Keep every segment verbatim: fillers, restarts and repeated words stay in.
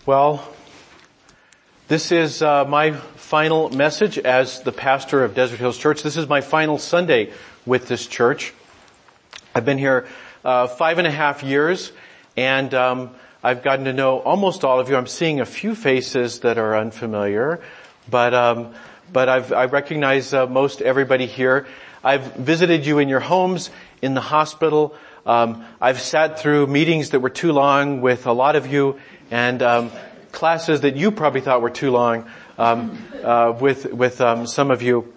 Well, this is uh, my final message as the pastor of Desert Hills Church. This is my final Sunday with this church. I've been here uh, five and a half years, and um, I've gotten to know almost all of you. I'm seeing a few faces that are unfamiliar, but um, but I've, I recognize uh, most everybody here. I've visited you in your homes, in the hospital. Um, I've sat through meetings that were too long with a lot of you, and um, classes that you probably thought were too long um, uh, with with um, some of you.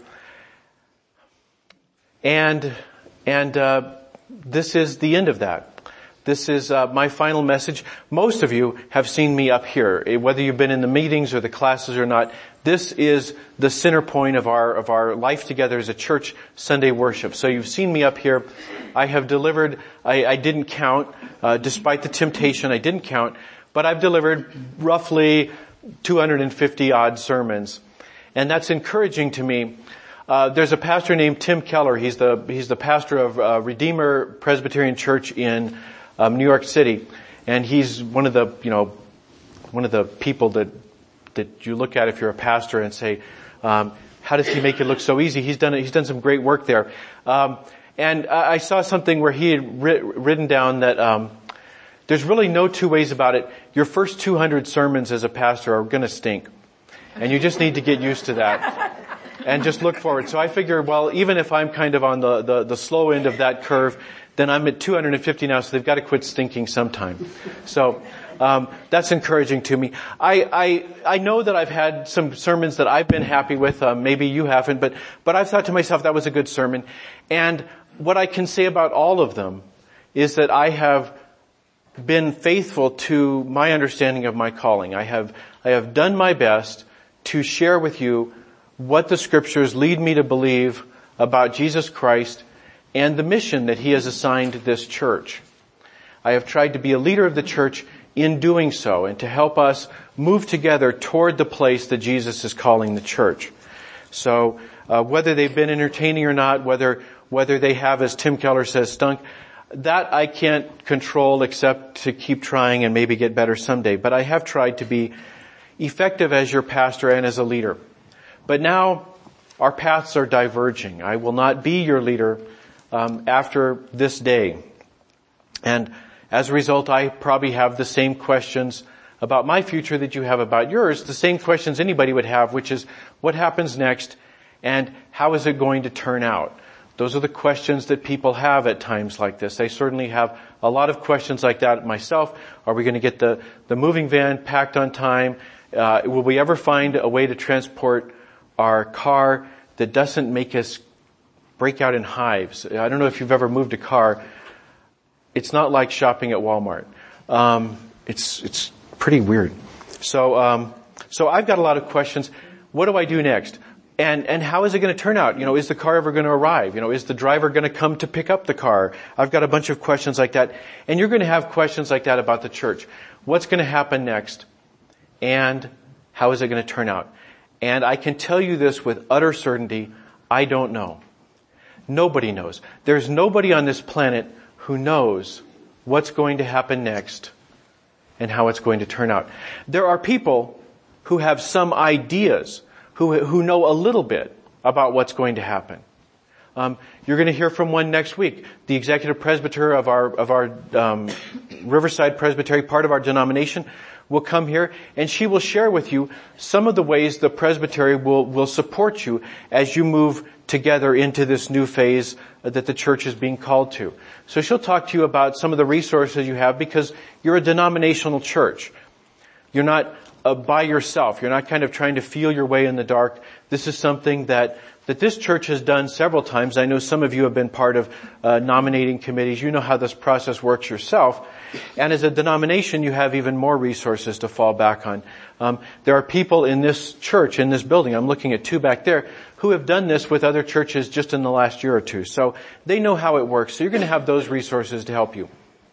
And and uh, this is the end of that. This is uh, my final message. Most of you have seen me up here, whether you've been in the meetings or the classes or not. This is the center point of our of our life together as a church, Sunday worship. So you've seen me up here. I have delivered. I, I didn't count, uh, despite the temptation. I didn't count, but I've delivered roughly two hundred fifty odd sermons, and that's encouraging to me. Uh, there's a pastor named Tim Keller. He's the he's the pastor of uh, Redeemer Presbyterian Church in um, New York City, and he's one of the you know one of the people that that you look at if you're a pastor and say, um, how does he make it look so easy? He's done he's done some great work there. Um, and I saw something where he had writ, written down that um, there's really no two ways about it. Your first two hundred sermons as a pastor are going to stink, and you just need to get used to that. And just look forward. So I figure, well, even if I'm kind of on the, the, the slow end of that curve, then I'm at two hundred fifty now, so they've got to quit stinking sometime. So, um, that's encouraging to me. I, I, I know that I've had some sermons that I've been happy with, um, maybe you haven't, but, but I've thought to myself that was a good sermon. And what I can say about all of them is that I have been faithful to my understanding of my calling. I have, I have done my best to share with you what the scriptures lead me to believe about Jesus Christ and the mission that he has assigned this church. I have tried to be a leader of the church in doing so and to help us move together toward the place that Jesus is calling the church. So, uh, whether they've been entertaining or not, whether, whether they have, as Tim Keller says, stunk, that I can't control except to keep trying and maybe get better someday. But I have tried to be effective as your pastor and as a leader. But now our paths are diverging. I will not be your leader um, after this day. And as a result, I probably have the same questions about my future that you have about yours, the same questions anybody would have, which is what happens next and how is it going to turn out? Those are the questions that people have at times like this. I certainly have a lot of questions like that myself. Are we going to get the, the moving van packed on time? Uh, will we ever find a way to transport our car that doesn't make us break out in hives? I don't know if you've ever moved a car. It's not like shopping at Walmart. Um, it's it's pretty weird. So um, so I've got a lot of questions. What do I do next? And and how is it going to turn out? You know, is the car ever going to arrive? You know, is the driver going to come to pick up the car? I've got a bunch of questions like that. And you're going to have questions like that about the church. What's going to happen next? And how is it going to turn out? And I can tell you this with utter certainty, I don't know. Nobody knows. There's nobody on this planet who knows what's going to happen next and how it's going to turn out. There are people who have some ideas, who who know a little bit about what's going to happen. Um, you're going to hear from one next week. The executive presbyter of our of our um, Riverside Presbytery, part of our denomination, will come here and she will share with you some of the ways the presbytery will, will support you as you move together into this new phase that the church is being called to. So she'll talk to you about some of the resources you have because you're a denominational church. You're not uh, by yourself. You're not kind of trying to feel your way in the dark. This is something that that this church has done several times. I know some of you have been part of uh, nominating committees. You know how this process works yourself. And as a denomination, you have even more resources to fall back on. Um, there are people in this church, in this building, I'm looking at two back there, who have done this with other churches just in the last year or two. So they know how it works. So you're going to have those resources to help you.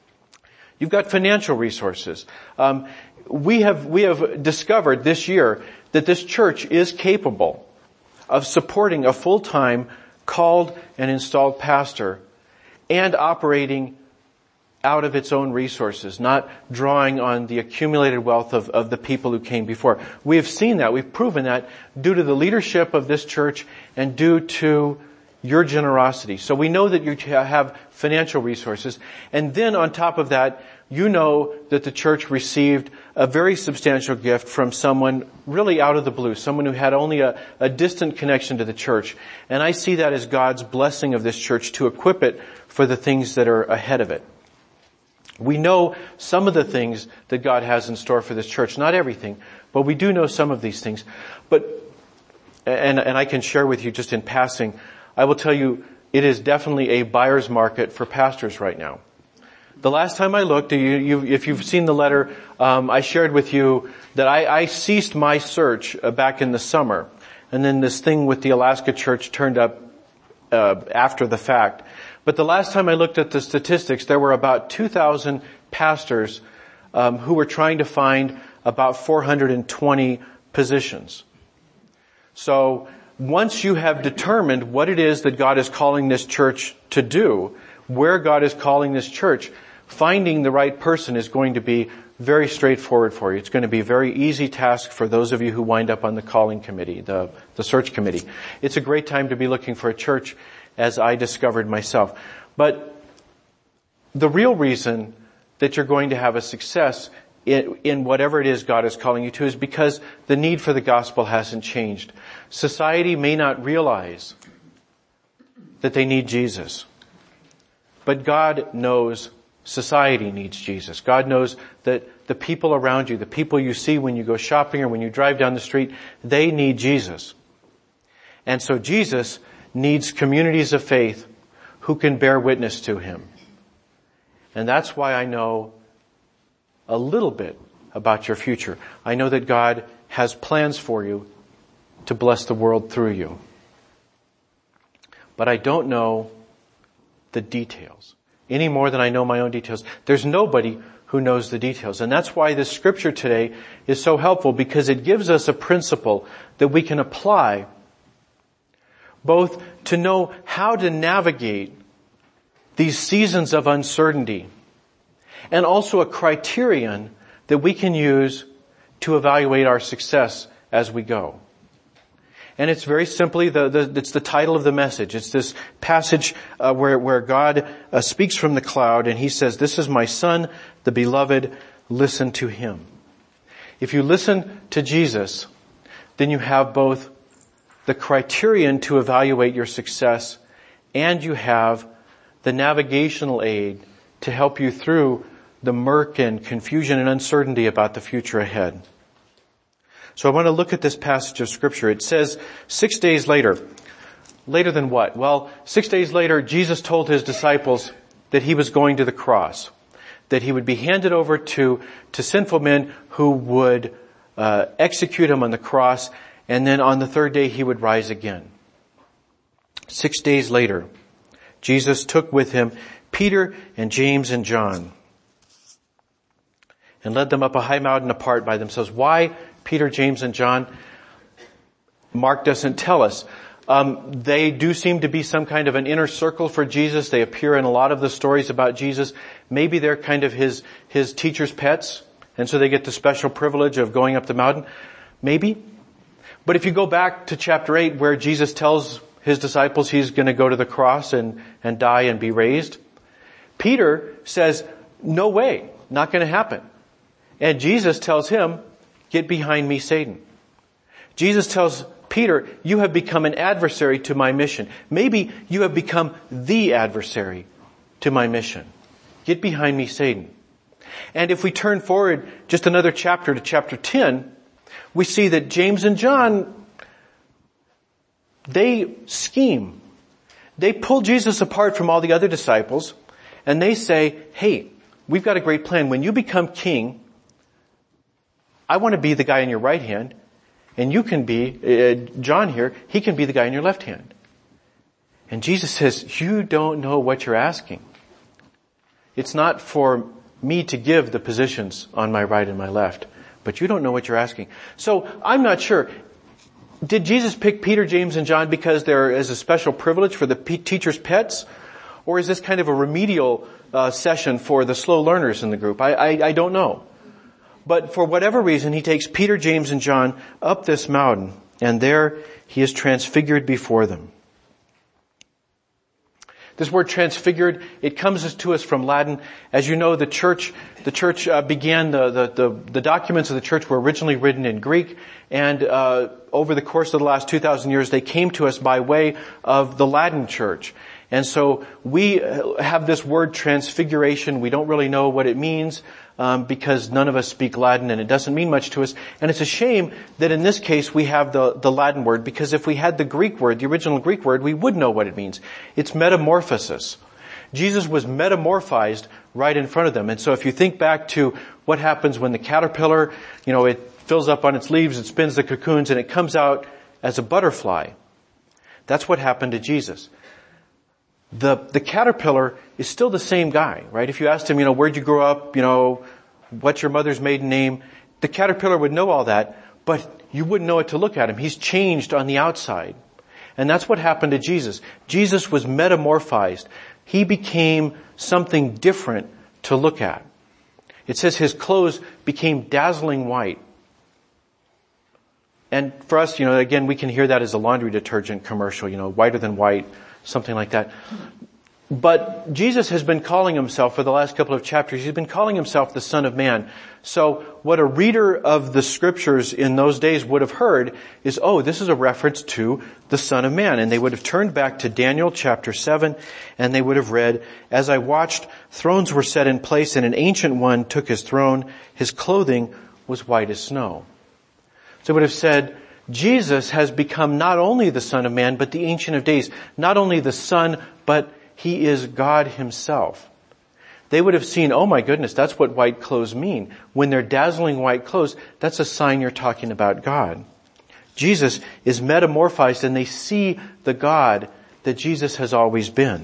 You've got financial resources. Um, we have we have discovered this year that this church is capable of supporting a full-time called and installed pastor and operating out of its own resources, not drawing on the accumulated wealth of, of the people who came before. We have seen that. We've proven that due to the leadership of this church and due to your generosity. So we know that you have financial resources. And then on top of that, you know that the church received a very substantial gift from someone really out of the blue, someone who had only a, a distant connection to the church. And I see that as God's blessing of this church to equip it for the things that are ahead of it. We know some of the things that God has in store for this church. Not everything, but we do know some of these things. But, and, and I can share with you just in passing, I will tell you, it is definitely a buyer's market for pastors right now. The last time I looked, you, you, if you've seen the letter, um, I shared with you that I, I ceased my search uh, back in the summer. And then this thing with the Alaska church turned up uh, after the fact. But the last time I looked at the statistics, there were about two thousand pastors um, who were trying to find about four hundred twenty positions. So once you have determined what it is that God is calling this church to do, where God is calling this church, finding the right person is going to be very straightforward for you. It's going to be a very easy task for those of you who wind up on the calling committee, the, the search committee. It's a great time to be looking for a church, as I discovered myself. But the real reason that you're going to have a success in, in whatever it is God is calling you to is because the need for the gospel hasn't changed. Society may not realize that they need Jesus, but God knows society needs Jesus. God knows that the people around you, the people you see when you go shopping or when you drive down the street, they need Jesus. And so Jesus needs communities of faith who can bear witness to him. And that's why I know a little bit about your future. I know that God has plans for you to bless the world through you. But I don't know the details any more than I know my own details. There's nobody who knows the details. And that's why this scripture today is so helpful, because it gives us a principle that we can apply both to know how to navigate these seasons of uncertainty, and also a criterion that we can use to evaluate our success as we go. And it's very simply, the, the it's the title of the message. It's this passage uh, where, where God uh, speaks from the cloud, and he says, "This is my son, the beloved, listen to him." If you listen to Jesus, then you have both the criterion to evaluate your success, and you have the navigational aid to help you through the murk and confusion and uncertainty about the future ahead. So I want to look at this passage of scripture. It says, six days later. Later than what? Well, six days later, Jesus told his disciples that he was going to the cross, that he would be handed over to, to sinful men who would uh, execute him on the cross, and then on the third day he would rise again. Six days later, Jesus took with him Peter and James and John and led them up a high mountain apart by themselves. Why Peter, James, and John? Mark doesn't tell us. Um, they do seem to be some kind of an inner circle for Jesus. They appear in a lot of the stories about Jesus. Maybe they're kind of his, his teacher's pets, and so they get the special privilege of going up the mountain. Maybe. But if you go back to chapter eight, where Jesus tells his disciples he's going to go to the cross and, and die and be raised, Peter says, "No way, not going to happen." And Jesus tells him, "Get behind me, Satan." Jesus tells Peter, "You have become an adversary to my mission." Maybe you have become the adversary to my mission. Get behind me, Satan. And if we turn forward just another chapter to chapter ten, we see that James and John, they scheme. They pull Jesus apart from all the other disciples, and they say, "Hey, we've got a great plan. When you become king, I want to be the guy in your right hand, and you can be, uh, John here, he can be the guy in your left hand." And Jesus says, "You don't know what you're asking. It's not for me to give the positions on my right and my left, but you don't know what you're asking." So I'm not sure. Did Jesus pick Peter, James, and John because there is a special privilege for the teacher's pets? Or is this kind of a remedial uh, session for the slow learners in the group? I, I, I don't know. But for whatever reason, he takes Peter, James, and John up this mountain, and there he is transfigured before them. This word transfigured, it comes to us from Latin. As you know, the church, the church uh, began, the, the, the, the documents of the church were originally written in Greek, and uh, over the course of the last two thousand years, they came to us by way of the Latin church. And so we have this word transfiguration. We don't really know what it means um, because none of us speak Latin and it doesn't mean much to us. And it's a shame that in this case we have the, the Latin word, because if we had the Greek word, the original Greek word, we would know what it means. It's metamorphosis. Jesus was metamorphized right in front of them. And so if you think back to what happens when the caterpillar, you know, it fills up on its leaves, it spins the cocoons, and it comes out as a butterfly. That's what happened to Jesus. The, the caterpillar is still the same guy, right? If you asked him, you know, where'd you grow up? You know, what's your mother's maiden name? The caterpillar would know all that, but you wouldn't know it to look at him. He's changed on the outside. And that's what happened to Jesus. Jesus was metamorphized. He became something different to look at. It says his clothes became dazzling white. And for us, you know, again, we can hear that as a laundry detergent commercial, you know, whiter than white. Something like that. But Jesus has been calling himself for the last couple of chapters, he's been calling himself the Son of Man. So what a reader of the scriptures in those days would have heard is, oh, this is a reference to the Son of Man. And they would have turned back to Daniel chapter seven, and they would have read, as I watched, thrones were set in place, and an ancient one took his throne. His clothing was white as snow. So it would have said, Jesus has become not only the Son of Man, but the Ancient of Days. Not only the Son, but he is God himself. They would have seen, oh my goodness, that's what white clothes mean. When they're dazzling white clothes, that's a sign you're talking about God. Jesus is metamorphized, and they see the God that Jesus has always been.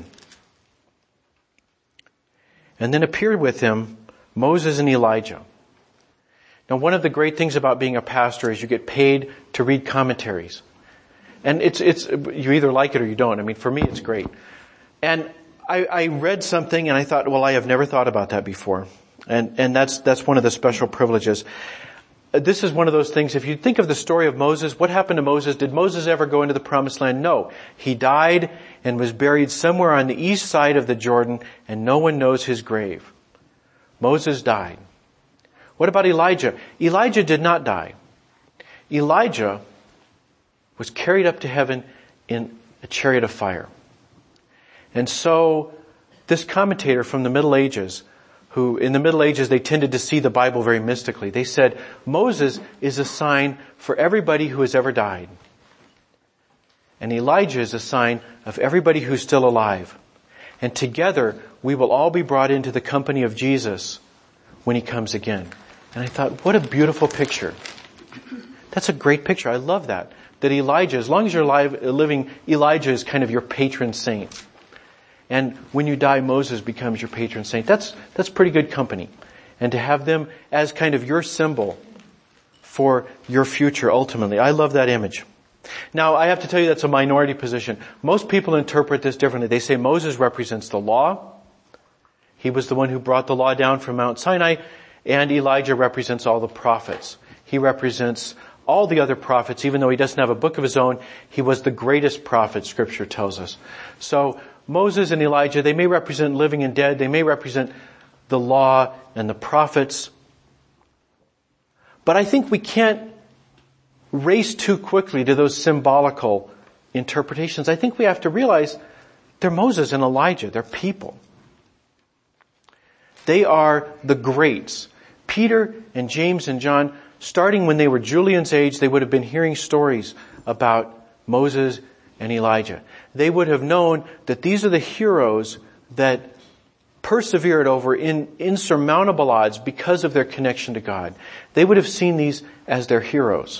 And then appeared with him Moses and Elijah. Now, one of the great things about being a pastor is you get paid to read commentaries. And it's, it's, you either like it or you don't. I mean, for me, it's great. And I, I read something and I thought, well, I have never thought about that before. And, and that's, that's one of the special privileges. This is one of those things, if you think of the story of Moses, what happened to Moses? Did Moses ever go into the promised land? No. He died and was buried somewhere on the east side of the Jordan, and no one knows his grave. Moses died. What about Elijah? Elijah did not die. Elijah was carried up to heaven in a chariot of fire. And so this commentator from the Middle Ages, who in the Middle Ages they tended to see the Bible very mystically, they said Moses is a sign for everybody who has ever died. And Elijah is a sign of everybody who's still alive. And together we will all be brought into the company of Jesus when he comes again. And I thought, what a beautiful picture. That's a great picture. I love that. That Elijah, as long as you're alive, living, Elijah is kind of your patron saint. And when you die, Moses becomes your patron saint. That's, that's pretty good company. And to have them as kind of your symbol for your future ultimately. I love that image. Now, I have to tell you that's a minority position. Most people interpret this differently. They say Moses represents the law. He was the one who brought the law down from Mount Sinai. And Elijah represents all the prophets. He represents all the other prophets. Even though he doesn't have a book of his own, he was the greatest prophet, Scripture tells us. So Moses and Elijah, they may represent living and dead. They may represent the law and the prophets. But I think we can't race too quickly to those symbolical interpretations. I think we have to realize they're Moses and Elijah. They're people. They are the greats. Peter and James and John, starting when they were Julian's age, they would have been hearing stories about Moses and Elijah. They would have known that these are the heroes that persevered over in insurmountable odds because of their connection to God. They would have seen these as their heroes.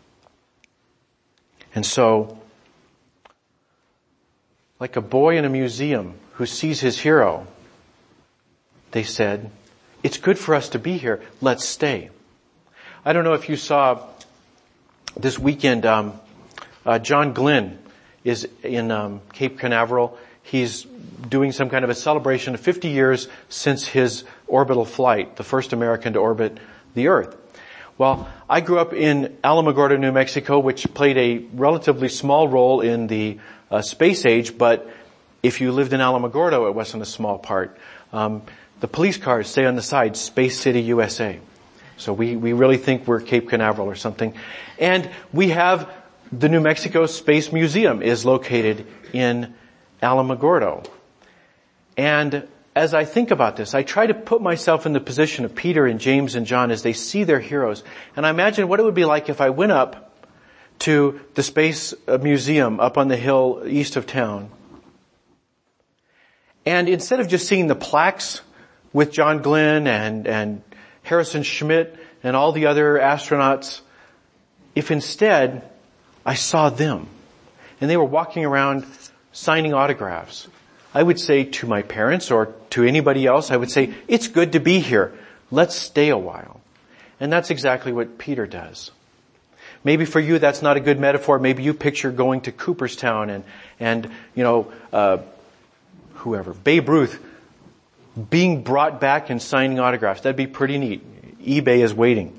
And so, like a boy in a museum who sees his hero, they said, it's good for us to be here. Let's stay. I don't know if you saw this weekend, um, uh, John Glenn is in um, Cape Canaveral. he's doing some kind of a celebration of fifty years since his orbital flight, the first American to orbit the Earth. Well, I grew up in Alamogordo, New Mexico, which played a relatively small role in the uh, space age, but if you lived in Alamogordo, it wasn't a small part. Um, the police cars say on the side, Space City, U S A. So we, we really think we're Cape Canaveral or something. And we have the New Mexico Space Museum is located in Alamogordo. And as I think about this, I try to put myself in the position of Peter and James and John as they see their heroes. And I imagine what it would be like if I went up to the Space Museum up on the hill east of town. And instead of just seeing the plaques with John Glenn and, and Harrison Schmitt and all the other astronauts, if instead I saw them and they were walking around signing autographs, I would say to my parents or to anybody else, I would say, it's good to be here. Let's stay a while. And that's exactly what Peter does. Maybe for you that's not a good metaphor. Maybe you picture going to Cooperstown and, and, you know, uh, whoever, Babe Ruth being brought back and signing autographs. That'd be pretty neat. eBay is waiting.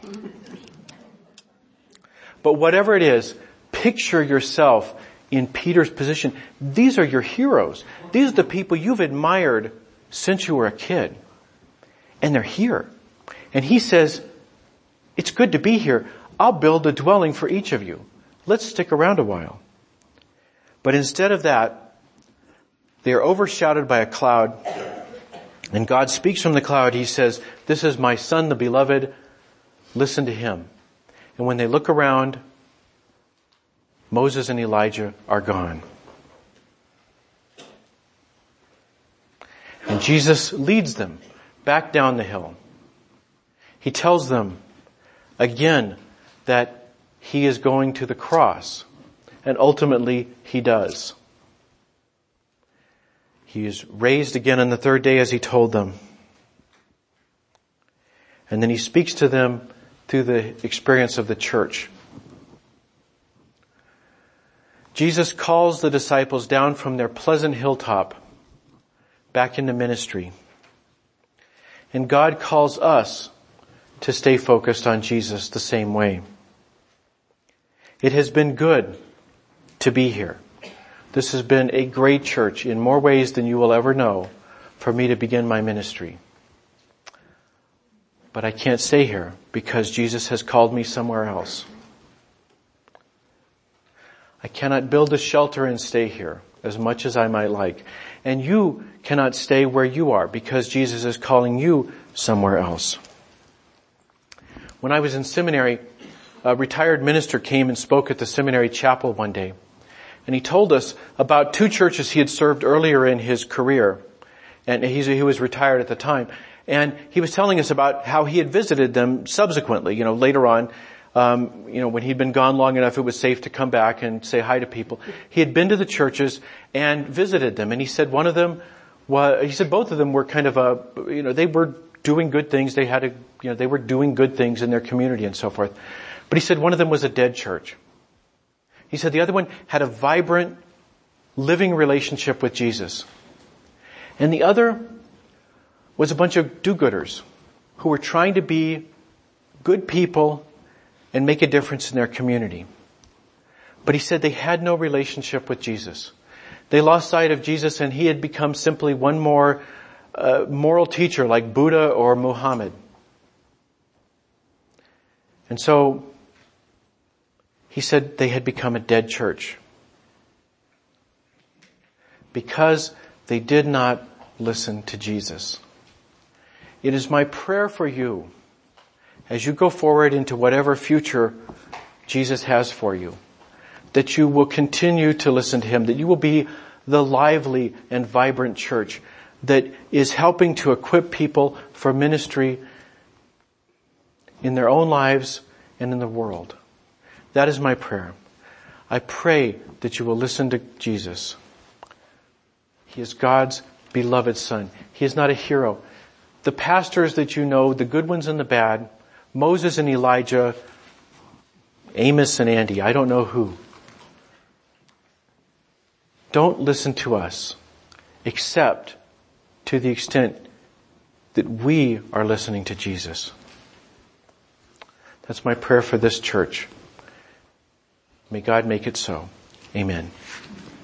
But whatever it is, picture yourself in Peter's position. These are your heroes. These are the people you've admired since you were a kid. And they're here. And he says, it's good to be here. I'll build a dwelling for each of you. Let's stick around a while. But instead of that, they are overshadowed by a cloud. And God speaks from the cloud. He says, this is my son, the beloved. Listen to him. And when they look around, Moses and Elijah are gone. And Jesus leads them back down the hill. He tells them again that he is going to the cross. And ultimately, he does. He is raised again on the third day as he told them. And then he speaks to them through the experience of the church. Jesus calls the disciples down from their pleasant hilltop back into ministry. And God calls us to stay focused on Jesus the same way. It has been good to be here. This has been a great church in more ways than you will ever know for me to begin my ministry. But I can't stay here because Jesus has called me somewhere else. I cannot build a shelter and stay here as much as I might like. And you cannot stay where you are because Jesus is calling you somewhere else. When I was in seminary, a retired minister came and spoke at the seminary chapel one day. And he told us about two churches he had served earlier in his career. And he's, he was retired at the time. And he was telling us about how he had visited them subsequently, you know, later on. Um, you know, when he'd been gone long enough, it was safe to come back and say hi to people. He had been to the churches and visited them. And he said one of them was, he said both of them were kind of a, you know, they were doing good things. They had a, you know, they were doing good things in their community and so forth. But he said one of them was a dead church. He said the other one had a vibrant, living relationship with Jesus. And the other was a bunch of do-gooders who were trying to be good people and make a difference in their community. But he said they had no relationship with Jesus. They lost sight of Jesus and he had become simply one more uh, moral teacher like Buddha or Muhammad. And so he said they had become a dead church because they did not listen to Jesus. It is my prayer for you as you go forward into whatever future Jesus has for you, that you will continue to listen to him, that you will be the lively and vibrant church that is helping to equip people for ministry in their own lives and in the world. That is my prayer. I pray that you will listen to Jesus. He is God's beloved Son. He is not a hero. The pastors that you know, the good ones and the bad, Moses and Elijah, Amos and Andy, I don't know who. Don't listen to us. except to the extent that we are listening to Jesus. That's my prayer for this church. May God make it so. Amen.